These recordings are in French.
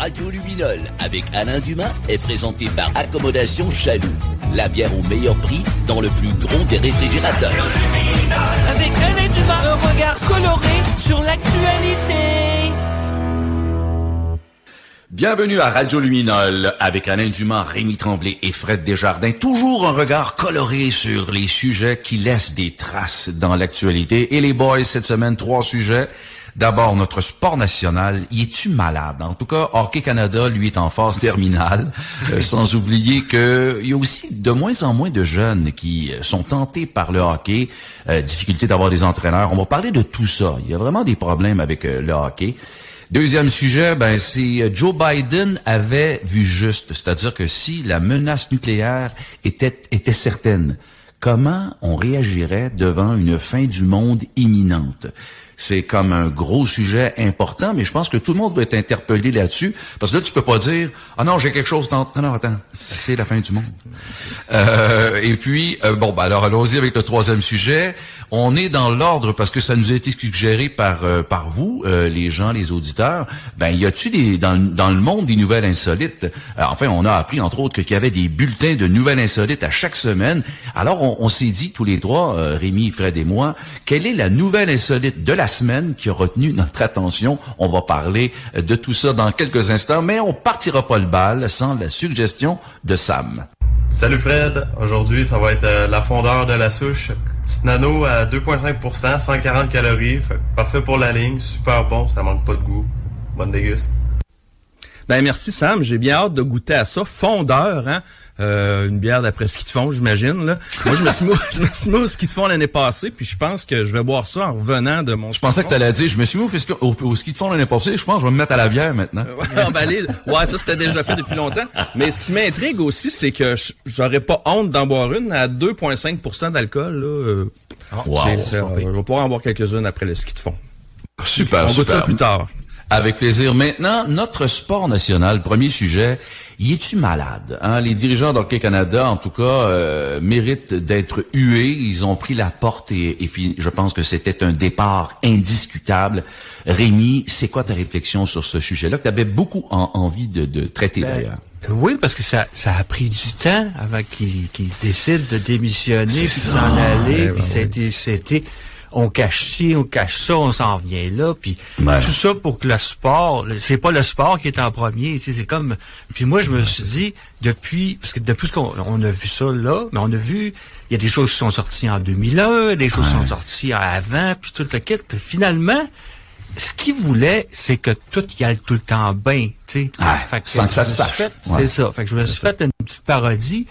Radio Luminol avec Alain Dumas est présenté par Accommodation Chaloux. La bière au meilleur prix dans le plus gros des réfrigérateurs. Avec Alain Dumas, un regard coloré sur l'actualité. Bienvenue à Radio Luminol avec Alain Dumas, Rémi Tremblay et Fred Desjardins. Toujours un regard coloré sur les sujets qui laissent des traces dans l'actualité. Et les boys, cette semaine, 3 sujets. D'abord, notre sport national, y es-tu malade? En tout cas, Hockey Canada, lui, est en phase terminale. Sans oublier que il y a aussi de moins en moins de jeunes qui sont tentés par le hockey. Difficulté d'avoir des entraîneurs. On va parler de tout ça. Il y a vraiment des problèmes avec le hockey. Deuxième sujet, c'est Joe Biden avait vu juste. C'est-à-dire que si la menace nucléaire était certaine, comment on réagirait devant une fin du monde imminente? C'est comme un gros sujet important, mais je pense que tout le monde va être interpellé là-dessus, parce que là, tu peux pas dire « Ah non, j'ai quelque chose dans... » Non, attends, c'est la fin du monde. Et puis, alors allons-y avec le troisième sujet. On est dans l'ordre, parce que ça nous a été suggéré par vous, les gens, les auditeurs. Y a-tu dans le monde des nouvelles insolites? Enfin, on a appris, entre autres, qu'il y avait des bulletins de nouvelles insolites à chaque semaine. Alors, on s'est dit tous les trois, Rémi, Fred et moi, quelle est la nouvelle insolite de la semaine qui a retenu notre attention? On va parler de tout ça dans quelques instants, mais on partira pas le bal sans la suggestion de Sam. Salut Fred, aujourd'hui ça va être la fondeur de la souche. Petite nano à 2,5%, 140 calories, parfait pour la ligne, super bon, ça manque pas de goût. Bonne déguste. Merci Sam, j'ai bien hâte de goûter à ça. Fondeur, hein? Une bière d'après ski de fond, j'imagine, là. Moi, je me suis mis au ski de fond l'année passée, puis je pense que je vais boire ça en revenant de mon Je pensais que t'allais dire, je me suis mis au ski de fond l'année passée, je pense que je vais me mettre à la bière maintenant. Ouais, ça c'était déjà fait depuis longtemps. Mais ce qui m'intrigue aussi, c'est que j'aurais pas honte d'en boire une à 2,5% d'alcool, là. Je vais pouvoir en boire quelques-unes après le ski de fond. Super, On goûte ça plus tard. Avec plaisir. Maintenant, notre sport national, premier sujet, y es-tu malade? Les dirigeants d'Hockey Canada, en tout cas, méritent d'être hués. Ils ont pris la porte et je pense que c'était un départ indiscutable. Rémi, c'est quoi ta réflexion sur ce sujet-là que tu avais beaucoup envie de traiter d'ailleurs? Oui, parce que ça a pris du temps avant qu'ils décident de démissionner, puis s'en aller, puis c'était on cache ci, on cache ça, on s'en vient là, puis tout ça pour que le sport, c'est pas le sport qui est en premier, c'est comme, puis moi je me suis dit, depuis qu'on a vu ça là, mais on a vu, il y a des choses qui sont sorties en 2001, des choses qui sont sorties avant, puis tout le kit, puis finalement, ce qu'ils voulaient, c'est que tout y aille tout le temps bien, tu sais. Sans que ça se sache. C'est ça. Fait que je me suis fait une petite parodie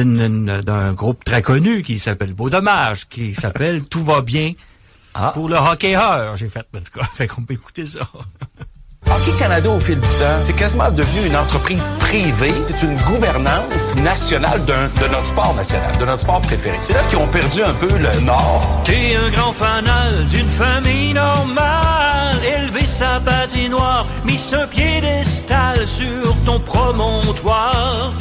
d'un groupe très connu qui s'appelle Beau Dommage, qui s'appelle Tout va bien pour le hockeyeur. J'ai fait, en tout cas, fait qu'on peut écouter ça. Hockey Canada, au fil du temps, c'est quasiment devenu une entreprise privée. C'est une gouvernance nationale de notre sport national, de notre sport préféré. C'est là qu'ils ont perdu un peu le nord. T'es un grand fanal d'une famille normale, élevé sa patinoire, mis un piédestal sur ton promontoire.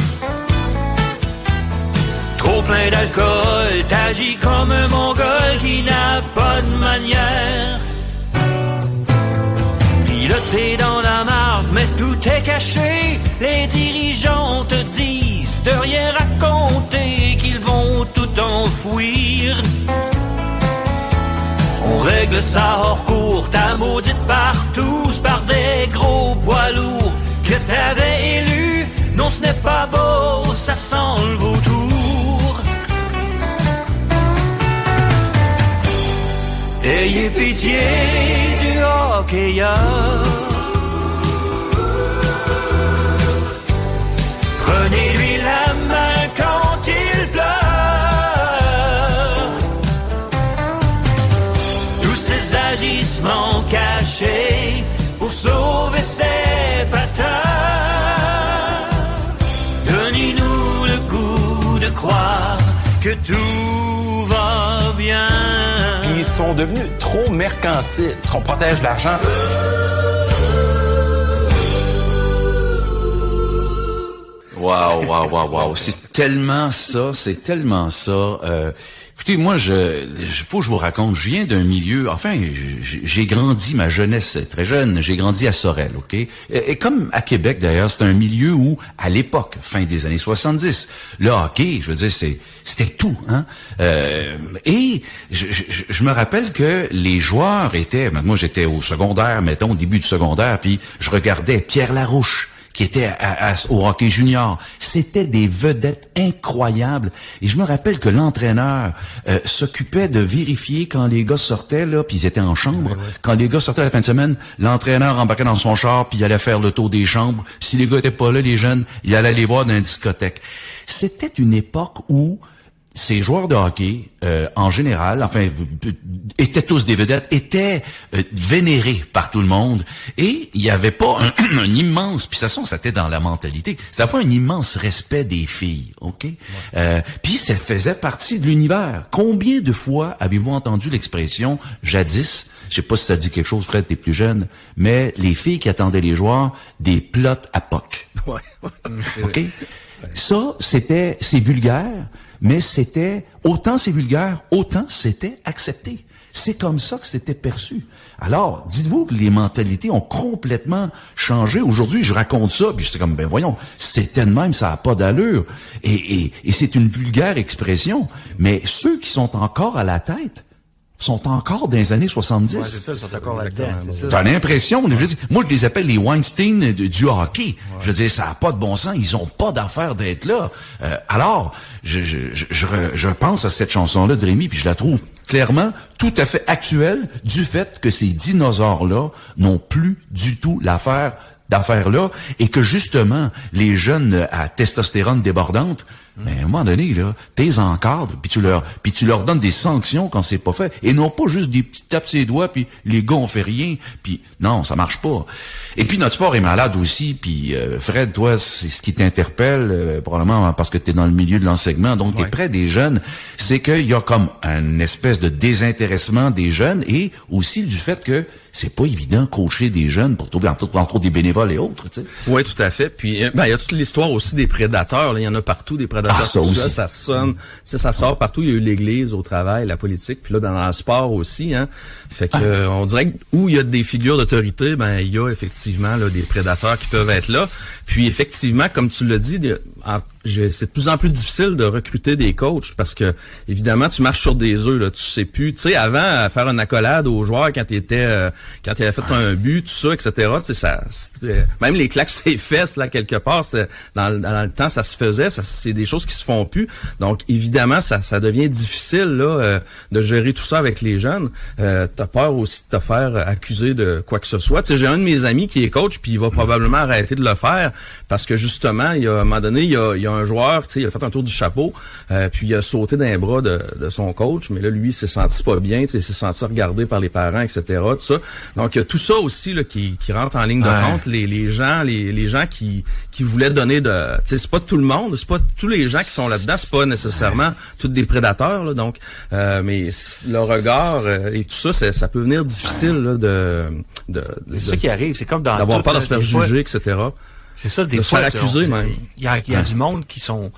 Trop plein d'alcool, t'agis comme un mongol qui n'a pas de manière. Piloté dans la marde, mais tout est caché. Les dirigeants te disent de rien raconter, qu'ils vont tout enfouir. On règle ça hors cours, ta maudite partouze par des gros poids lourds que t'avais élus. Non, ce n'est pas beau, ça sent le vautour. Ayez pitié du hockeyeur. Prenez-lui la main quand il pleure. Tous ces agissements cachés pour sauver ses patins. Donnez-nous le goût de croire que tout va bien. Ils sont devenus trop mercantiles. Est-ce qu'on protège l'argent? Wow. C'est tellement ça. Écoutez, moi, faut que je vous raconte, je viens d'un milieu, enfin, j'ai grandi ma jeunesse très jeune, j'ai grandi à Sorel, OK? Et comme à Québec, d'ailleurs, c'est un milieu où, à l'époque, fin des années 70, le hockey, je veux dire, c'était tout, hein? Et je me rappelle que les joueurs étaient, moi, j'étais au secondaire, mettons, au début du secondaire, puis je regardais Pierre Larouche, qui était au hockey junior. C'était des vedettes incroyables. Et je me rappelle que l'entraîneur s'occupait de vérifier quand les gars sortaient, là, puis ils étaient en chambre. Ouais. Quand les gars sortaient à la fin de semaine, l'entraîneur embarquait dans son char, puis il allait faire le tour des chambres. Puis si les gars étaient pas là, les jeunes, il allait les voir dans une discothèque. C'était une époque où ces joueurs de hockey, en général, enfin, étaient tous des vedettes, étaient vénérés par tout le monde. Et il n'y avait pas un immense, puis ça c'était dans la mentalité, c'était pas un immense respect des filles, OK? Ouais. Puis ça faisait partie de l'univers. Combien de fois avez-vous entendu l'expression « jadis », je sais pas si ça dit quelque chose, Fred, t'es plus jeune, mais les filles qui attendaient les joueurs, des plots à poc. Ouais. OK? Ça, c'est vulgaire, mais c'est vulgaire, autant c'était accepté. C'est comme ça que c'était perçu. Alors, dites-vous que les mentalités ont complètement changé. Aujourd'hui, je raconte ça, puis j'étais comme, ben voyons, c'était de même, ça n'a pas d'allure. Et c'est une vulgaire expression. Mais ceux qui sont encore à la tête sont encore dans les années 70. Ouais, c'est ça, ils sont encore là-dedans. T'as l'impression, moi je les appelle les Weinstein du hockey. Ouais. Je veux dire, ça n'a pas de bon sens, ils ont pas d'affaire d'être là. Alors, je pense à cette chanson-là de Rémi, puis je la trouve clairement tout à fait actuelle du fait que ces dinosaures-là n'ont plus du tout d'affaires là, et que justement, les jeunes à testostérone débordante, mais à un moment donné, là, t'es encadres, puis tu leur donnes des sanctions quand c'est pas fait, et non pas juste des petits tapes ses doigts, puis les gars on fait rien, puis non, ça marche pas. Et puis notre sport est malade aussi, puis Fred, toi, c'est ce qui t'interpelle, probablement parce que t'es dans le milieu de l'enseignement, donc t'es près des jeunes, c'est qu'il y a comme une espèce de désintéressement des jeunes, et aussi du fait que c'est pas évident coacher des jeunes pour trouver entre autres des bénévoles et autres, tu sais. Oui, tout à fait. Puis il y a toute l'histoire aussi des prédateurs, là. Il y en a partout des prédateurs. Ça sonne, ça sort partout. Il y a eu l'église au travail, la politique, puis là dans le sport aussi, hein. Fait que on dirait que où il y a des figures d'autorité, ben il y a effectivement là des prédateurs qui peuvent être là. Puis effectivement, comme tu l'as dit, c'est de plus en plus difficile de recruter des coachs parce que évidemment tu marches sur des œufs là, tu sais plus. Tu sais, avant faire une accolade aux joueurs quand il avait fait un but, tout ça, etc. Tu sais, même les claques sur les fesses là quelque part, c'était dans le temps ça se faisait, c'est des choses qui se font plus. Donc évidemment ça devient difficile là de gérer tout ça avec les jeunes. T'as peur aussi de te faire accuser de quoi que ce soit. Tu sais, j'ai un de mes amis qui est coach puis il va probablement arrêter de le faire parce que justement, à un moment donné, il y a un joueur, tu sais, il a fait un tour du chapeau, puis il a sauté dans les bras de son coach, mais là, lui, il s'est senti pas bien, tu sais, il s'est senti regardé par les parents, etc., tout ça. Donc, il y a tout ça aussi, là, qui rentre en ligne de compte. Les gens qui voulaient donner tu sais, c'est pas tout le monde, c'est pas tous les gens qui sont là-dedans, c'est pas nécessairement tous des prédateurs, là, donc, mais le regard et tout ça, ça peut venir difficile, là, c'est ça qui arrive, c'est comme d'avoir peur de se faire juger, etc. C'est ça, des fois, accuser, même. Il y a du monde qui sont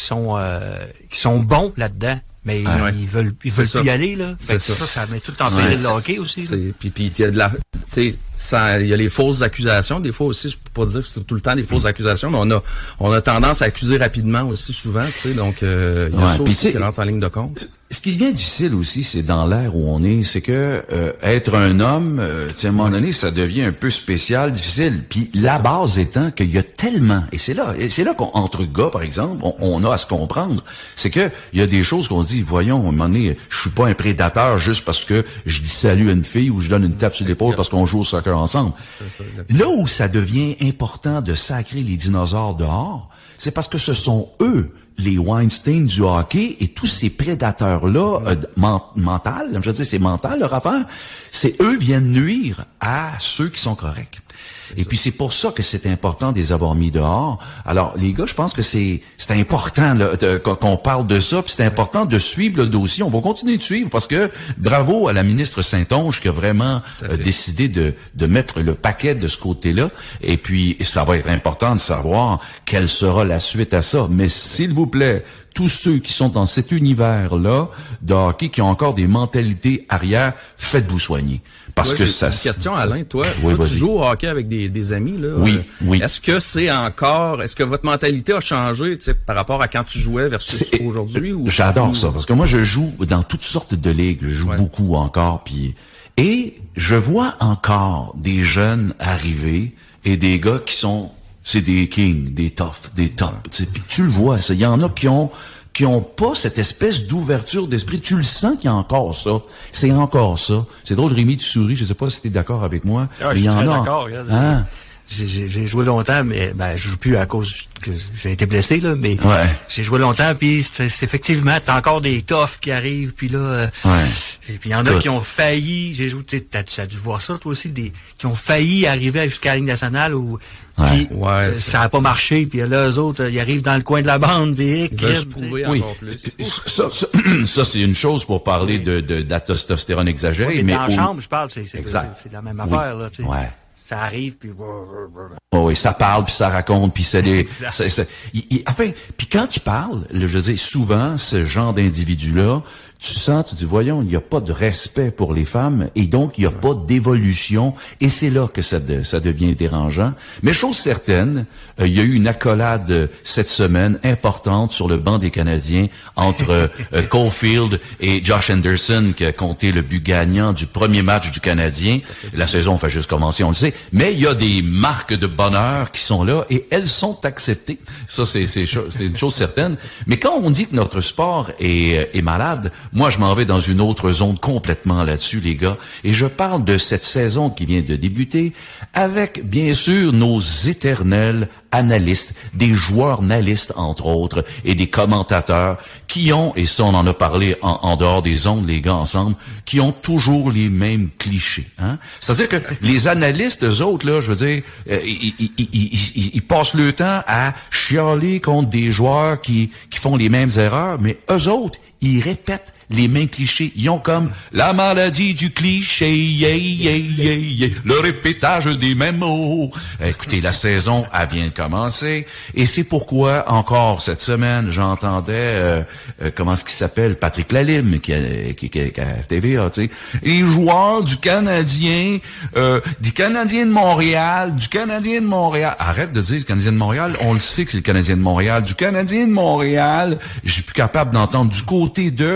bons là-dedans, mais ils veulent plus y aller, là. Ça met tout en péril le hockey aussi. Puis il y a de la, tu sais, il y a les fausses accusations. Des fois aussi, je peux pas dire que c'est tout le temps des fausses accusations, mais on a tendance à accuser rapidement aussi souvent, tu sais. Donc, il y a ça aussi qui rentre en ligne de compte. Ce qui devient difficile aussi, c'est dans l'ère où on est, c'est que être un homme, à un moment donné, ça devient un peu spécial, difficile. Puis la base étant qu'il y a tellement, et c'est là qu'entre gars, par exemple, on a à se comprendre, c'est que il y a des choses qu'on dit, voyons, à un moment donné, je suis pas un prédateur juste parce que je dis salut à une fille ou je donne une tape sur l'épaule parce qu'on joue au soccer ensemble. Là où ça devient important de sacrer les dinosaures dehors, c'est parce que ce sont eux, les Weinstein du hockey et tous ces prédateurs-là, mental, je veux dire, c'est mental leur affaire, c'est eux viennent nuire à ceux qui sont corrects. Et puis c'est pour ça que c'est important de les avoir mis dehors. Alors les gars, je pense que c'est important là, qu'on parle de ça, puis c'est important de suivre le dossier. On va continuer de suivre parce que bravo à la ministre Saint-Onge qui a vraiment décidé de mettre le paquet de ce côté-là. Et puis ça va être important de savoir quelle sera la suite à ça. Mais s'il vous vous plaît, tous ceux qui sont dans cet univers-là de hockey, qui ont encore des mentalités arrière, faites-vous soigner. Parce que ça... Une question, Alain, toi, oui, tu joues au hockey avec des amis, là. Oui. Est-ce que votre mentalité a changé, tu sais, par rapport à quand tu jouais versus aujourd'hui? J'adore ça, parce que moi, je joue dans toutes sortes de ligues. Je joue beaucoup encore, et je vois encore des jeunes arriver et des gars c'est des kings, des toughs, des tops. Puis tu le vois, ça. Il y en a qui ont pas cette espèce d'ouverture d'esprit. Tu le sens qu'il y a encore ça. C'est encore ça. C'est drôle, Rémi, tu souris. Je sais pas si t'es d'accord avec moi. Ah, je suis très d'accord. J'ai joué longtemps, mais je joue plus à cause que j'ai été blessé, là, mais j'ai joué longtemps, puis c'est effectivement, t'as encore des toughs qui arrivent, puis là, et puis il y en a qui ont failli, j'ai joué, t'as dû voir ça, toi aussi, qui ont failli arriver jusqu'à la Ligue nationale, où ça a pas marché, puis là, eux autres, ils arrivent dans le coin de la bande, puis encore plus. Ça, c'est une chose pour parler de la testostérone exagérée, mais dans la chambre, je parle, c'est la même affaire, là, tu sais. Ça arrive, puis... oui, ça parle, puis ça raconte, puis c'est des... puis quand il parle, je veux dire, souvent, ce genre d'individu-là, tu dis, voyons, il n'y a pas de respect pour les femmes, et donc il n'y a pas d'évolution, et c'est là que ça devient dérangeant. Mais chose certaine, il y a eu une accolade cette semaine importante sur le banc des Canadiens entre Caulfield et Josh Anderson, qui a compté le but gagnant du premier match du Canadien. La saison fait juste commencer, on le sait, mais il y a des marques de bonheur qui sont là, et elles sont acceptées. Ça, c'est une chose certaine. Mais quand on dit que notre sport est malade, moi, je m'en vais dans une autre zone complètement là-dessus, les gars. Et je parle de cette saison qui vient de débuter avec, bien sûr, nos éternels analystes, des joueurs analystes, entre autres, et des commentateurs qui ont, et ça, on en a parlé en dehors des ondes, les gars, ensemble, qui ont toujours les mêmes clichés. Hein? C'est-à-dire que les analystes, eux autres, là, je veux dire, ils passent le temps à chialer contre des joueurs qui font les mêmes erreurs, mais eux autres, ils répètent les mêmes clichés. Ils ont comme la maladie du cliché, le répétage des mêmes mots. Écoutez, la saison, elle vient de commencer. Et c'est pourquoi, encore cette semaine, j'entendais, comment est-ce qu'il s'appelle, Patrick Lalime, qui est à TVA, tu sais. Les joueurs du Canadien de Montréal, Arrête de dire le Canadien de Montréal. On le sait que c'est le Canadien de Montréal. Du Canadien de Montréal, je suis plus capable d'entendre du côté de,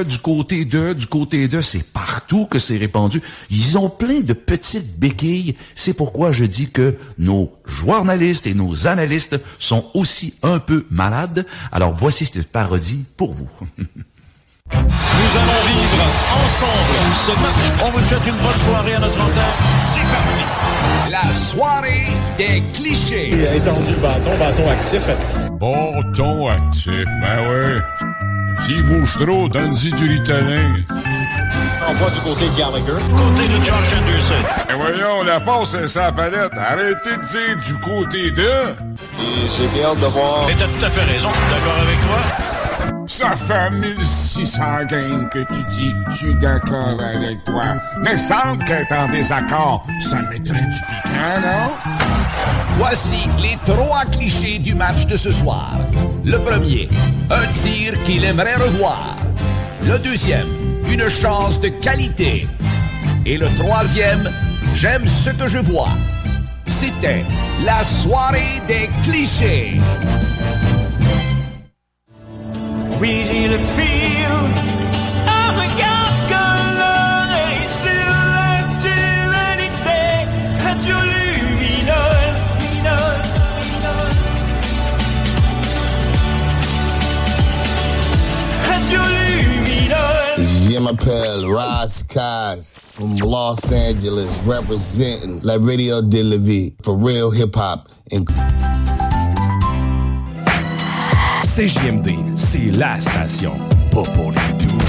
c'est partout que c'est répandu. Ils ont plein de petites béquilles. C'est pourquoi je dis que nos journalistes et nos analystes sont aussi un peu malades. Alors voici cette parodie pour vous. Nous allons vivre ensemble ce match. On vous souhaite une bonne soirée à notre antenne. C'est parti. La soirée des clichés. Étendu bâton actif. Bâton actif, ben oui. S'il bouge trop, donne-y du Ritalin. On voit du côté de Gallagher. Côté de Josh Anderson. Et voyons, la passe est sa palette. Arrêtez de dire du côté de... Et j'ai bien hâte de voir. Et t'as tout à fait raison, je suis d'accord avec toi. Ça fait 1600 games que tu dis, je suis d'accord avec toi. Mais semble qu'être en désaccord, ça mettrait du piquant, non? Voici les 3 clichés du match de ce soir. Le premier, un tir qu'il aimerait revoir. Le deuxième, une chance de qualité. Et le troisième, j'aime ce que je vois. C'était la soirée des clichés. Oui, j'ai le fil. Un regard coloré sur l'actualité. Radio lumineuse, Radio lumineuse. Yeah, my pal, Roz Kaz from Los Angeles, representing La Radio de la Vie for real hip-hop. CJMD, c'est la station, pas pour les doux.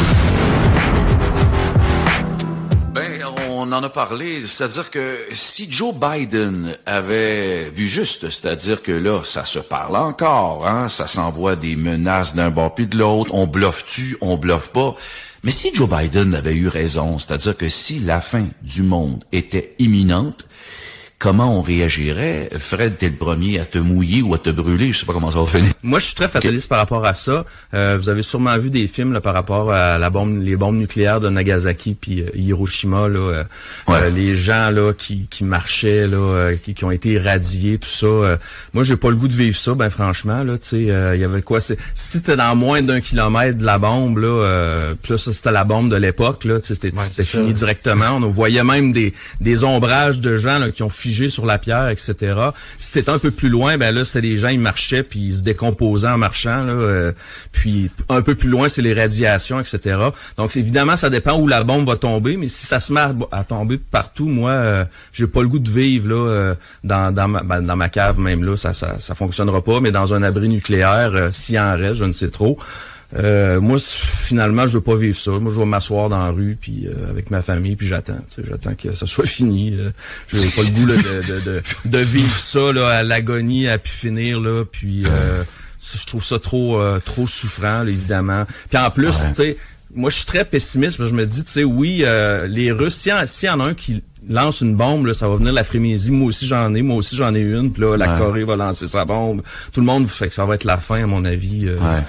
Ben, on en a parlé, c'est-à-dire que si Joe Biden avait vu juste, c'est-à-dire que là, ça se parle encore, hein, ça s'envoie des menaces d'un bord puis de l'autre, on bluffe-tu, on bluffe pas. Mais si Joe Biden avait eu raison, c'est-à-dire que si la fin du monde était imminente, comment on réagirait? Fred, t'es le premier à te mouiller ou à te brûler, je sais pas comment ça va finir. Moi, je suis très fataliste par rapport à ça. Vous avez sûrement vu des films là, par rapport à les bombes nucléaires de Nagasaki puis Hiroshima, là, les gens là qui marchaient, là, qui ont été irradiés, tout ça. Moi, j'ai pas le goût de vivre ça, ben franchement, là, tu sais, il y avait quoi? Si t'étais dans moins d'1 kilomètre de la bombe, là, puis là, ça, c'était la bombe de l'époque, là, tu sais, c'était fini directement. On voyait même des ombrages de gens là, qui ont figé sur la pierre, etc. Si t'étais un peu plus loin, ben là, c'était des gens, ils marchaient puis ils se décomposaient en marchant, là. Puis un peu plus loin, c'est les radiations, etc. Donc, évidemment, ça dépend où la bombe va tomber, mais si ça se met à tomber partout, moi, j'ai pas le goût de vivre là dans ma cave même là, ça fonctionnera pas. Mais dans un abri nucléaire, s'il en reste, je ne sais trop. Moi, finalement, je veux pas vivre ça. Moi, je vais m'asseoir dans la rue puis avec ma famille puis j'attends que ça soit fini. Je n'ai pas le goût là, de vivre ça là à l'agonie, à pu finir là. Puis je trouve ça trop souffrant, là, évidemment. Puis en plus, tu sais, moi, je suis très pessimiste. Je me dis, tu sais, oui, les Russes, s'il y en a un qui lance une bombe, là, ça va venir la frénésie. Moi aussi j'en ai une. Puis là, la Corée va lancer sa bombe. Tout le monde fait que ça va être la fin, à mon avis,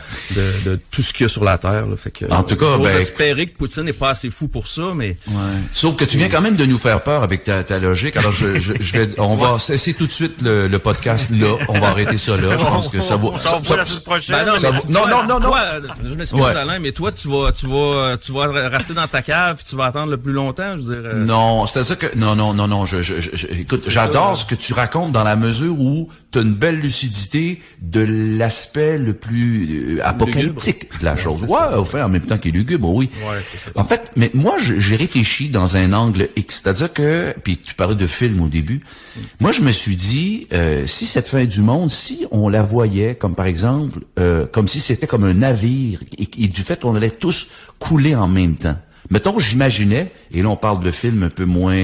de tout ce qu'il y a sur la Terre. Là. Fait que, en tout cas, espérer que Poutine n'est pas assez fou pour ça, mais. Sauf que tu viens quand même de nous faire peur avec ta logique. Alors on va cesser tout de suite le podcast là. On va arrêter ça là. Je pense que ça va. Ça va la semaine prochaine. Non. Toi, je m'excuse, Alain, mais toi, tu vas rester dans ta cave puis tu vas attendre le plus longtemps. Je veux dire. Non, c'est-à-dire que non. Écoute, j'adore ce que tu racontes dans la mesure où tu as une belle lucidité de l'aspect le plus apocalyptique de la chose. Enfin, en même temps qu'il est lugubre, oui. Ouais, c'est ça. En fait, mais moi, j'ai réfléchi dans un angle X. C'est-à-dire que, puis tu parlais de film au début, moi, je me suis dit, si cette fin du monde, si on la voyait comme, par exemple, comme si c'était comme un navire et du fait qu'on allait tous couler en même temps. Mettons, j'imaginais, et là on parle de film un peu moins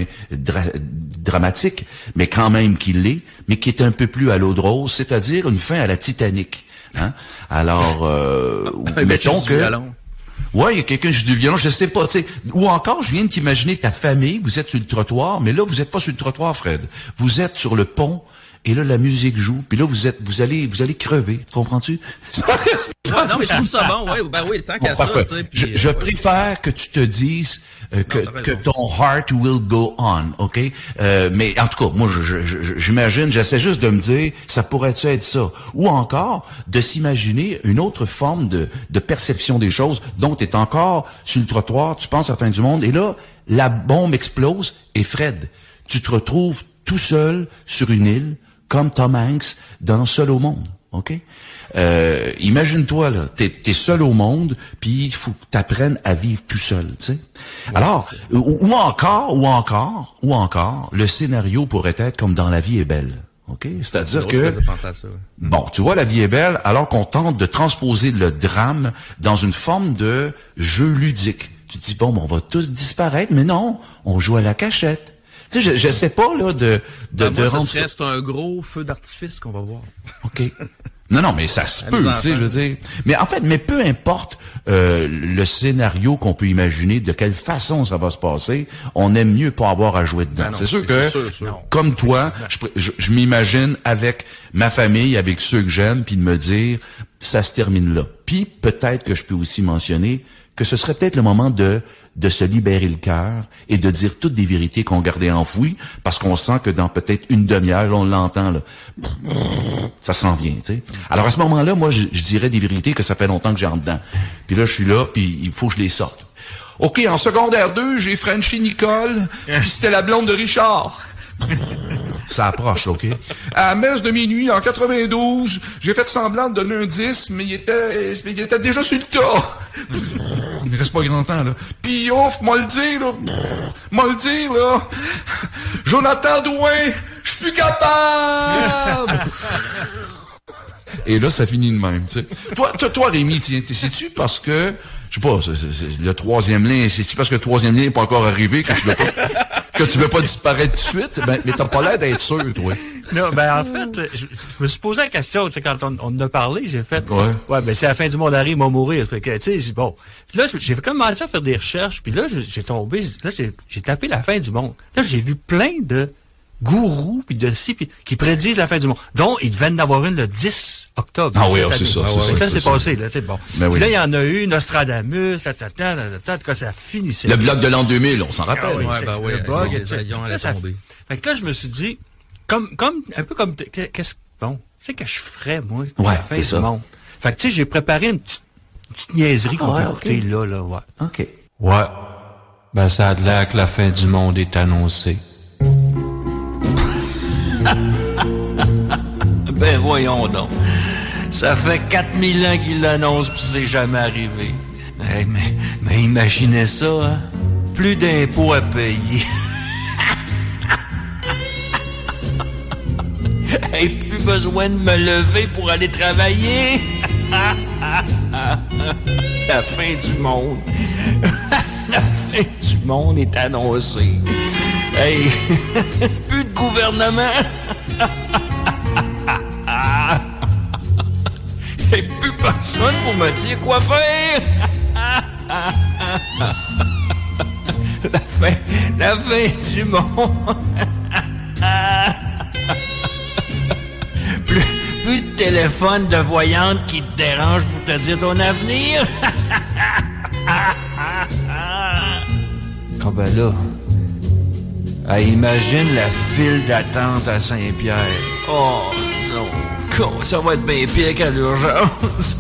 dramatique, mais quand même qu'il l'est, mais qui est un peu plus à l'eau de rose, c'est-à-dire une fin à la Titanic. Hein? Alors, mettons que... Ouais, il y a quelqu'un qui joue du violon, je sais pas, tu sais. Ou encore, je viens de t'imaginer ta famille, vous êtes sur le trottoir, mais là, vous êtes pas sur le trottoir, Fred. Vous êtes sur le pont, et là, la musique joue, puis là, vous allez crever, comprends-tu? Non, mais je trouve ça bon, oui, tant qu'à ça, tu sais. Puis, je préfère que tu te dises que ton heart will go on, OK? Mais en tout cas, moi, j'imagine, j'essaie juste de me dire, ça pourrait-tu être ça? Ou encore, de s'imaginer une autre forme de perception des choses, dont tu es encore sur le trottoir, tu penses à la fin du monde, et là, la bombe explose, et Fred, tu te retrouves tout seul sur une île, comme Tom Hanks dans Seul au monde, OK? Imagine-toi, là, t'es seul au monde, puis il faut que t'apprennes à vivre tout seul, tu sais. Ouais, alors, ou encore, le scénario pourrait être comme dans La vie est belle, OK? C'est-à-dire que, bon, tu vois, La vie est belle, alors qu'on tente de transposer le drame dans une forme de jeu ludique. Tu te dis, bon, on va tous disparaître, mais non, on joue à la cachette. Tu sais, je sais pas, là, de rendre ça. C'est un gros feu d'artifice qu'on va voir. OK. Non, mais ça se peut, tu sais, je veux dire. Mais en fait, peu importe le scénario qu'on peut imaginer, de quelle façon ça va se passer, on aime mieux pas avoir à jouer dedans. C'est sûr que, comme toi, je m'imagine avec ma famille, avec ceux que j'aime, puis de me dire, ça se termine là. Puis peut-être que je peux aussi mentionner que ce serait peut-être le moment de se libérer le cœur et de dire toutes des vérités qu'on gardait enfouies, parce qu'on sent que dans peut-être une demi-heure, là, on l'entend, là, ça s'en vient, tu sais. Alors à ce moment-là, moi, je dirais des vérités que ça fait longtemps que j'ai en dedans. Puis là, je suis là, puis il faut que je les sorte. OK, en secondaire 2, j'ai Frenchie Nicole, puis c'était la blonde de Richard. Ça approche, OK? À la messe de minuit, en 92, j'ai fait semblant de donner un 10, mais il était déjà sur le tas. Il reste pas grand temps, là. Pis ouf, moi le dire, là. Jonathan Douin, je suis plus capable! Et là, ça finit de même, tu sais. Toi, Rémi, sais-tu parce que, je sais pas, c'est le troisième lien, c'est-tu parce que le troisième lien n'est pas encore arrivé que tu veux pas disparaître tout de suite? Ben, mais t'as pas l'air d'être sûr, toi. Non, en fait, je me suis posé la question, tu sais, quand on en a parlé, j'ai fait, c'est la fin du monde arrive, m'a mourir. Fait que, tu sais, bon. Là, j'ai commencé à faire des recherches, puis là, j'ai tapé la fin du monde. Là, j'ai vu plein de gourous, puis de ci, puis qui prédisent la fin du monde. Donc, il devait en avoir une le 10 octobre. Ah oui, c'est ça. C'est passé, là, tu sais, bon. Ben oui. Là, il y en a eu, Nostradamus, en tout cas, ça finissait. Le blog de l'an 2000, on s'en rappelle. Le bug, fait que là, je me suis dit, un peu comme, c'est que je ferais, moi, ouais, la fin du monde. Fait que, tu sais, j'ai préparé une petite niaiserie qu'on peut écouter là, ouais. OK. Ouais. Ben, ça a l'air que la fin du monde est annoncée. Ben voyons donc. Ça fait 4000 ans qu'il l'annonce pis c'est jamais arrivé. Hey, mais imaginez ça, hein? Plus d'impôts à payer. Hey, plus besoin de me lever pour aller travailler. La fin du monde. La fin du monde est annoncée. Hey, plus de gouvernement. Et plus personne pour me dire quoi faire. La fin du monde. Plus de téléphone de voyante qui te dérange pour te dire ton avenir. Ah ben là, imagine la file d'attente à Saint-Pierre. Oh non, ça va être bien pire qu'à l'urgence.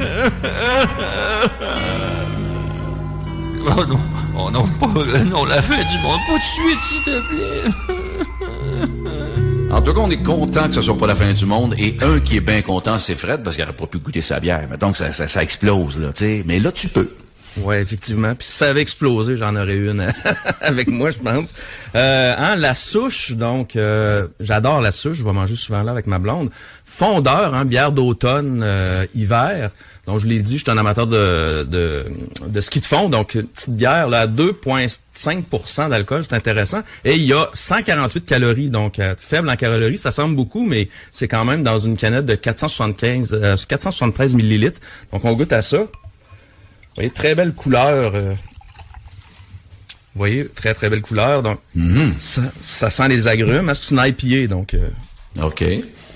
Oh non, non, la fin du monde, pas de suite, s'il te plaît. En tout cas, on est content que ce soit pas la fin du monde. Et un qui est bien content, c'est Fred, parce qu'il n'aurait pas pu goûter sa bière. Mettons que ça explose, là, tu sais. Mais là, tu peux. Ouais, effectivement. Puis si ça avait explosé, j'en aurais une avec moi, je pense. La souche, donc, j'adore la souche. Je vais manger souvent là avec ma blonde. Fondeur, bière d'automne, hiver. Donc, je l'ai dit, je suis un amateur de ski de fond. Donc, une petite bière, là, à 2,5% d'alcool, c'est intéressant. Et il y a 148 calories. Donc, faible en calories, ça semble beaucoup, mais c'est quand même dans une canette de 473 millilitres. Donc, on goûte à ça. Vous voyez, très belle couleur. Vous voyez, très, très belle couleur. Donc, ça sent les agrumes. C'est une IPA, donc... OK.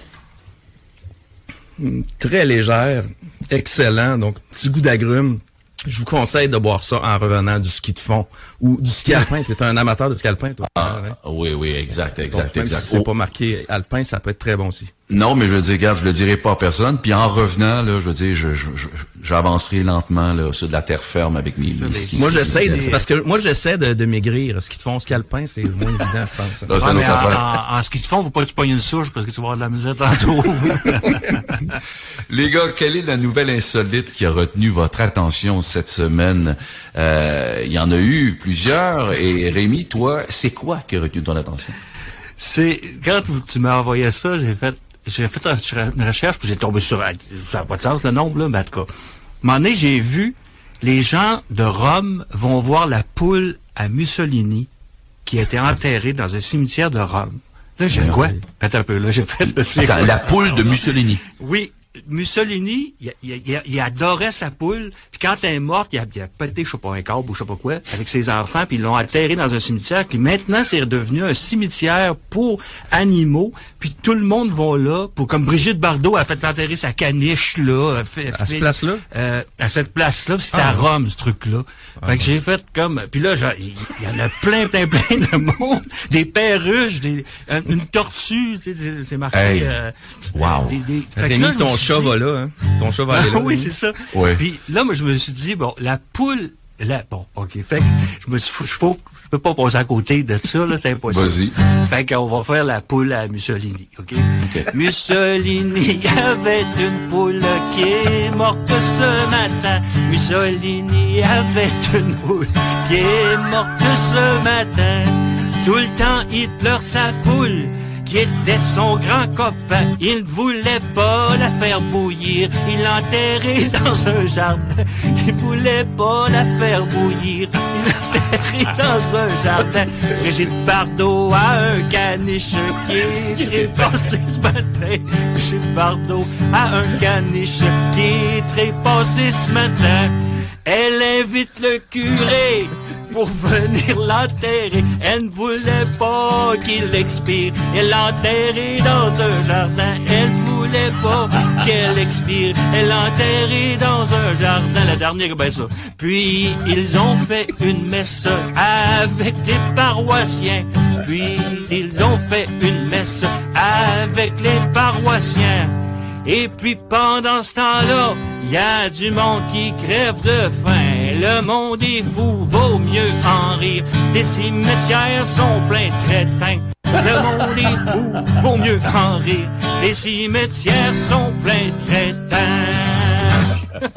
Très légère. Excellent. Donc, petit goût d'agrumes. Je vous conseille de boire ça en revenant du ski de fond ou du ski alpin. Tu es un amateur de ski alpin, toi? Oui, exact. Donc, même si c'est pas marqué alpin, ça peut être très bon aussi. Non, mais je veux dire, regarde, je le dirai pas à personne. Puis en revenant, là, je veux dire, j'avancerai lentement là sur de la terre ferme avec mes skis. Moi, j'essaie de maigrir. Ski de fond, ski alpin, c'est moins évident, je pense. Là, c'est notre affaire. En ski de fond, faut pas que tu pognes une souche parce que tu vas avoir de la misère tantôt. Les gars, quelle est la nouvelle insolite qui a retenu votre attention cette semaine? Il y en a eu plusieurs. Et Rémi, toi, c'est quoi qui a retenu ton attention? C'est quand tu m'as envoyé ça, j'ai fait une recherche, puis j'ai tombé sur ça n'a pas de sens le nombre, là, mais en tout cas. À un moment donné, j'ai vu les gens de Rome vont voir la poule à Mussolini qui a été enterrée dans un cimetière de Rome. Là, j'ai quoi? Attends un peu, là, j'ai fait Attends, la poule de Mussolini. Oui. Mussolini, il adorait sa poule, puis quand elle est morte, il a pété, je sais pas, un câble ou je sais pas quoi, avec ses enfants, puis ils l'ont enterré dans un cimetière, puis maintenant, c'est redevenu un cimetière pour animaux, puis tout le monde va là, pour comme Brigitte Bardot a fait enterrer sa caniche, là. À cette place-là? À cette place-là, c'était à Rome, ce truc-là. Fait que j'ai fait comme... Puis là, il y en a plein de monde, des perruches, une tortue, tu sais, c'est marqué... Hey. Wow! Rémi, ton chat va là, hein? Ton chat va aller là. Oui, c'est ça. Ouais. Puis là, moi, je me suis dit, bon, la poule... Bon, OK. Fait que je me suis dit, je peux pas passer à côté de ça, là, c'est impossible. Vas-y. Fait qu'on va faire la poule à Mussolini, OK? Mussolini avait une poule qui est morte ce matin. Mussolini avait une poule qui est morte ce matin. Tout le temps, il pleure sa poule, qui était son grand copain. Il ne voulait pas la faire bouillir, il l'a enterrée dans un jardin. Il voulait pas la faire bouillir, il l'a enterrée dans un jardin. Brigitte Bardot a un caniche qui est trépassé ce matin. Brigitte Bardot a un caniche qui est trépassé ce matin. Elle invite le curé pour venir l'enterrer. Elle ne voulait pas qu'il expire. Elle l'enterrait dans un jardin. Elle voulait pas qu'elle expire. Elle l'enterrait dans un jardin. La dernière, ben ça. Puis ils ont fait une messe avec les paroissiens. Puis ils ont fait une messe avec les paroissiens. Et puis pendant ce temps-là, il y a du monde qui crève de faim. Le monde est fou, vaut mieux en rire. Les cimetières sont pleins de crétins. Le monde est fou, vaut mieux en rire. Les cimetières sont pleins de crétins.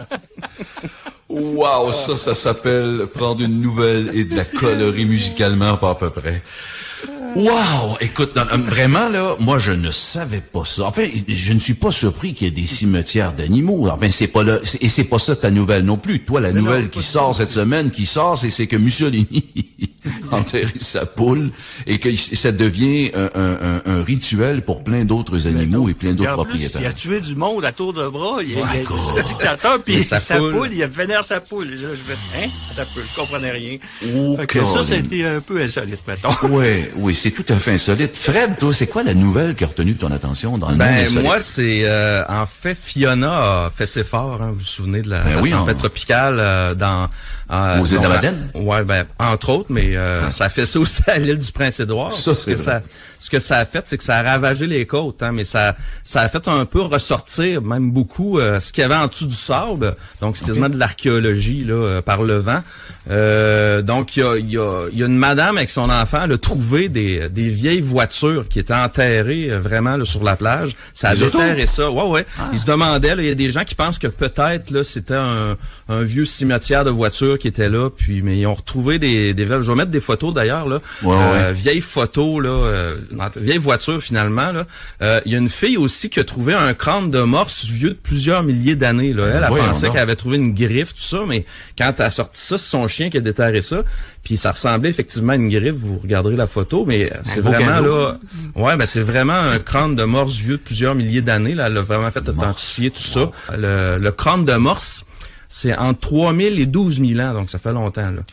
Wow, ça s'appelle prendre une nouvelle et de la colorer musicalement, pas à peu près. Wow! Écoute, vraiment, là, moi, je ne savais pas ça. Enfin, je ne suis pas surpris qu'il y ait des cimetières d'animaux. Enfin, c'est pas là, et c'est pas ça ta nouvelle non plus. Toi, la nouvelle qui sort cette semaine, c'est que Mussolini enterre sa poule et que ça devient un rituel pour plein d'autres animaux et plein d'autres propriétaires. Il a tué du monde à tour de bras. Il est le dictateur, puis sa poule, il a vénère sa poule. Je vais, je comprenais rien. Fait que ça, c'était un peu insolite, mettons. Oui, c'est tout à fait insolite. Fred, toi, c'est quoi la nouvelle qui a retenu ton attention dans le monde insolite? Moi, c'est en fait, Fiona a fait ses forts. Hein, vous vous souvenez de la tempête tropicale aux îles d'Amadène? Ouais, entre autres, mais ça a fait ça aussi à l'île du Prince-Édouard. Ce que ça a fait, c'est que ça a ravagé les côtes, hein, mais ça a fait un peu ressortir, même beaucoup, ce qu'il y avait en dessous du sable. Donc, c'est quasiment de l'archéologie là par le vent. Donc, il y a une madame avec son enfant, elle a trouvé des vieilles voitures qui étaient enterrées vraiment là, sur la plage. Ça a déterré ça. Ouais. Ils se demandaient, il y a des gens qui pensent que peut-être là c'était un vieux cimetière de voitures qui était là, puis mais ils ont retrouvé des je vais mettre des photos d'ailleurs là, vieilles photos là, vieilles voitures finalement là. Il y a une fille aussi qui a trouvé un crâne de morse vieux de plusieurs milliers d'années là. Elle pensait qu'elle avait trouvé une griffe tout ça, mais quand elle a sorti ça, c'est son chien qui a déterré ça. Puis ça ressemblait effectivement à une griffe, vous regarderez la photo, mais c'est vraiment là... c'est vraiment un crâne de morse vieux de plusieurs milliers d'années. Là, elle a vraiment fait authentifier tout ça. Le crâne de morse, c'est entre 3000 et 12 000 ans, donc ça fait longtemps. Là.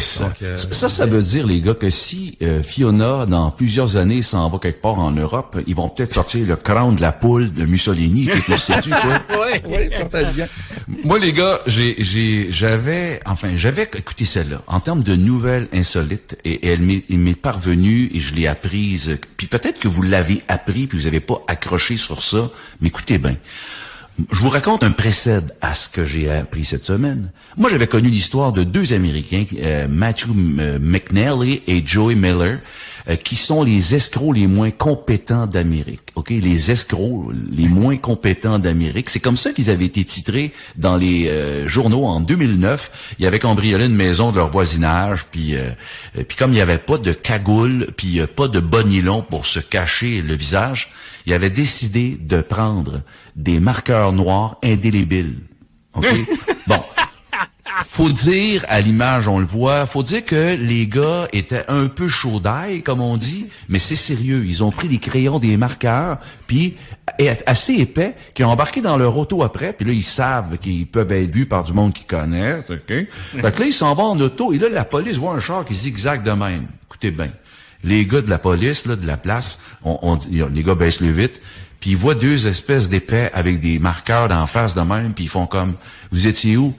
Ça veut dire, les gars, que si Fiona, dans plusieurs années, s'en va quelque part en Europe, ils vont peut-être sortir le crâne de la poule de Mussolini. Sais-tu, toi? Oui, peut-être bien. Moi, les gars, j'avais, écoutez celle-là, en termes de nouvelles insolites, et elle m'est parvenue, et je l'ai apprise, puis peut-être que vous l'avez appris, puis vous n'avez pas accroché sur ça, mais écoutez bien. Je vous raconte un précède à ce que j'ai appris cette semaine. Moi, j'avais connu l'histoire de deux Américains, Matthew McNally et Joey Miller, qui sont les escrocs les moins compétents d'Amérique. Ok, les escrocs les moins compétents d'Amérique. C'est comme ça qu'ils avaient été titrés dans les journaux en 2009. Ils avaient cambriolé une maison de leur voisinage, puis comme il n'y avait pas de cagoule, puis pas de bonilon pour se cacher le visage, ils avaient décidé de prendre des marqueurs noirs indélébiles. OK? Bon. Faut dire, à l'image, on le voit, faut dire que les gars étaient un peu chauds d'ail, comme on dit, mais c'est sérieux. Ils ont pris des crayons, des marqueurs, puis assez épais, qui ont embarqué dans leur auto après, puis là, ils savent qu'ils peuvent être vus par du monde qu'ils connaissent, OK? Fait que là, ils s'en vont en auto, et là, la police voit un char qui zigzague de même. Écoutez bien. Les gars de la police, là, de la place, les gars baissent le vite, puis ils voient deux espèces d'épais avec des marqueurs d'en face de même, puis ils font comme, vous étiez où?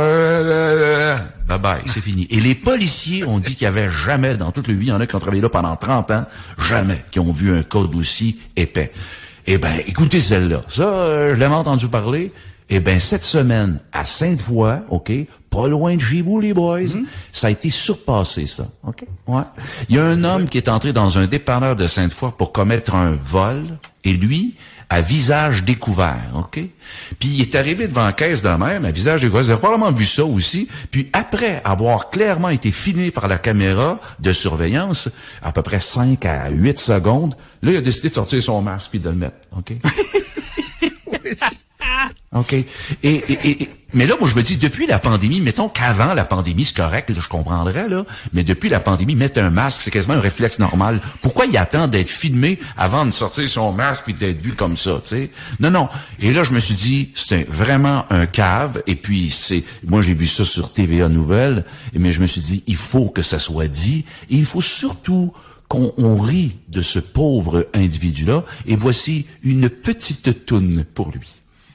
Bye bye, c'est fini. Et les policiers ont dit qu'il y avait jamais, dans toute leur vie, il y en a qui ont travaillé là pendant 30 ans, jamais, qui ont vu un code aussi épais. Eh ben, écoutez celle-là. Ça, je l'avais entendu parler. Eh ben, cette semaine, à Sainte-Foy, OK, pas loin de chez vous, les boys, ça a été surpassé, ça. OK? Ouais. Il y a un homme qui est entré dans un dépanneur de Sainte-Foy pour commettre un vol, et lui, à visage découvert, OK? Puis il est arrivé devant la caisse de même, à visage découvert, vous avez probablement vu ça aussi, puis après avoir clairement été filmé par la caméra de surveillance, à peu près 5 à 8 secondes, là, il a décidé de sortir son masque puis de le mettre, OK? OK. mais là, moi, je me dis, depuis la pandémie, mettons qu'avant la pandémie, c'est correct, là, je comprendrais, là, mais depuis la pandémie, mettre un masque, c'est quasiment un réflexe normal. Pourquoi il attend d'être filmé avant de sortir son masque puis d'être vu comme ça, tu sais? Non. Et là, je me suis dit, c'est vraiment un cave, et puis moi, j'ai vu ça sur TVA Nouvelles, mais je me suis dit, il faut que ça soit dit, et il faut surtout qu'on rit de ce pauvre individu-là, et voici une petite toune pour lui.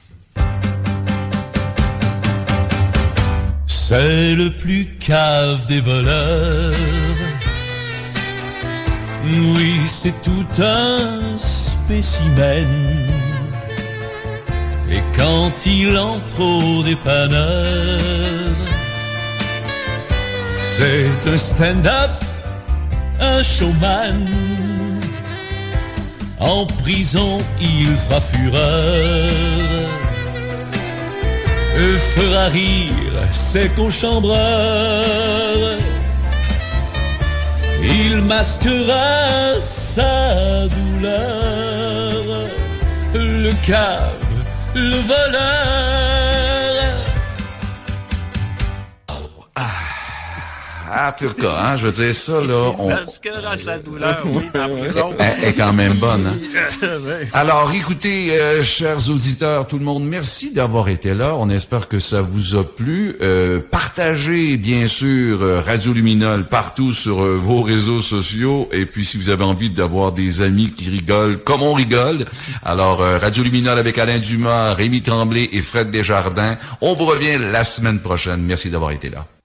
C'est le plus cave des voleurs. Oui, c'est tout un spécimen. Et quand il entre au dépanneur, c'est un stand-up, un showman. En prison, il fera fureur, fera rire ses cochambreurs. Il masquera sa douleur, le cave, le voleur. En tout cas, hein, je veux dire ça, là... Parce que sa douleur, oui, dans la prison. Elle est quand même bonne, hein? Alors, écoutez, chers auditeurs, tout le monde, merci d'avoir été là. On espère que ça vous a plu. Partagez, bien sûr, Radio Luminol partout sur vos réseaux sociaux. Et puis, si vous avez envie d'avoir des amis qui rigolent comme on rigole, alors, Radio Luminol avec Alain Dumas, Rémi Tremblay et Fred Desjardins. On vous revient la semaine prochaine. Merci d'avoir été là.